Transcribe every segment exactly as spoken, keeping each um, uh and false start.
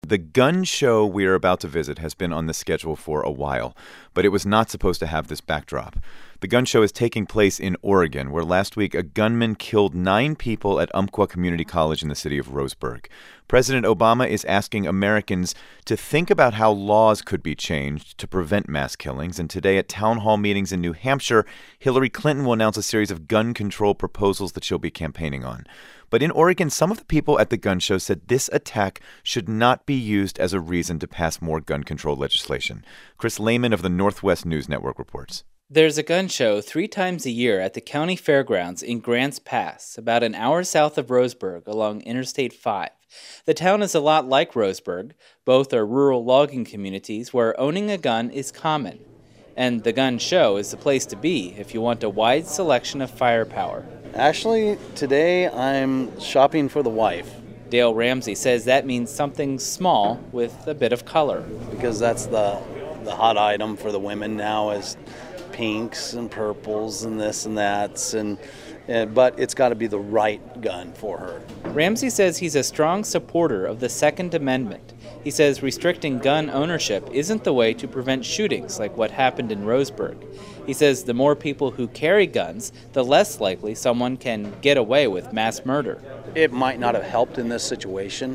The gun show we are about to visit has been on the schedule for a while, but it was not supposed to have this backdrop. The gun show is taking place in Oregon, where last week a gunman killed nine people at Umpqua Community College in the city of Roseburg. President Obama is asking Americans to think about how laws could be changed to prevent mass killings, and today at town hall meetings in New Hampshire, Hillary Clinton will announce a series of gun control proposals that she'll be campaigning on. But in Oregon, some of the people at the gun show said this attack should not be used as a reason to pass more gun control legislation. Chris Lehman of the Northwest News Network reports. There's a gun show three times a year at the county fairgrounds in Grants Pass, about an hour south of Roseburg along Interstate five. The town is a lot like Roseburg. Both are rural logging communities where owning a gun is common. And the gun show is the place to be if you want a wide selection of firepower. Actually, today I'm shopping for the wife. Dale Ramsey says that means something small with a bit of color. Because that's the, the hot item for the women now is pinks and purples and this and that, and, and but it's got to be the right gun for her. Ramsey says he's a strong supporter of the Second Amendment. He says restricting gun ownership isn't the way to prevent shootings like what happened in Roseburg. He says the more people who carry guns, the less likely someone can get away with mass murder. It might not have helped in this situation,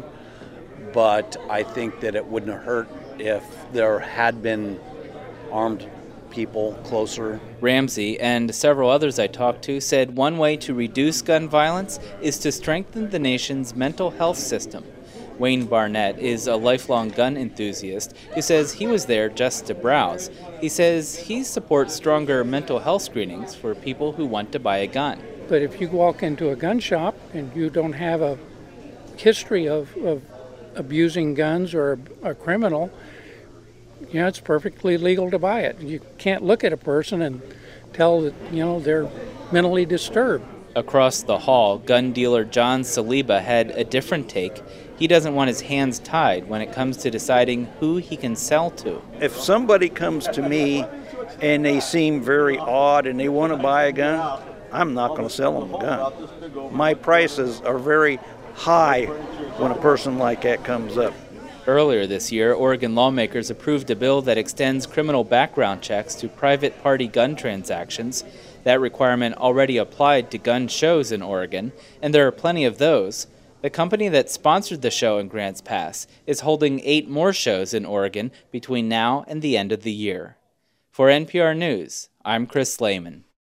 but I think that it wouldn't have hurt if there had been armed people closer. Ramsey and several others I talked to said one way to reduce gun violence is to strengthen the nation's mental health system. Wayne Barnett is a lifelong gun enthusiast who says he was there just to browse. He says he supports stronger mental health screenings for people who want to buy a gun. But if you walk into a gun shop and you don't have a history of, of abusing guns or a, a criminal, you know, it's perfectly legal to buy it. You can't look at a person and tell that, you know, they're mentally disturbed. Across the hall, gun dealer John Saliba had a different take. He doesn't want his hands tied when it comes to deciding who he can sell to. If somebody comes to me and they seem very odd and they want to buy a gun, I'm not going to sell them a gun. My prices are very high when a person like that comes up. Earlier this year, Oregon lawmakers approved a bill that extends criminal background checks to private party gun transactions. That requirement already applied to gun shows in Oregon, and there are plenty of those. The company that sponsored the show in Grants Pass is holding eight more shows in Oregon between now and the end of the year. For N P R News, I'm Chris Lehman.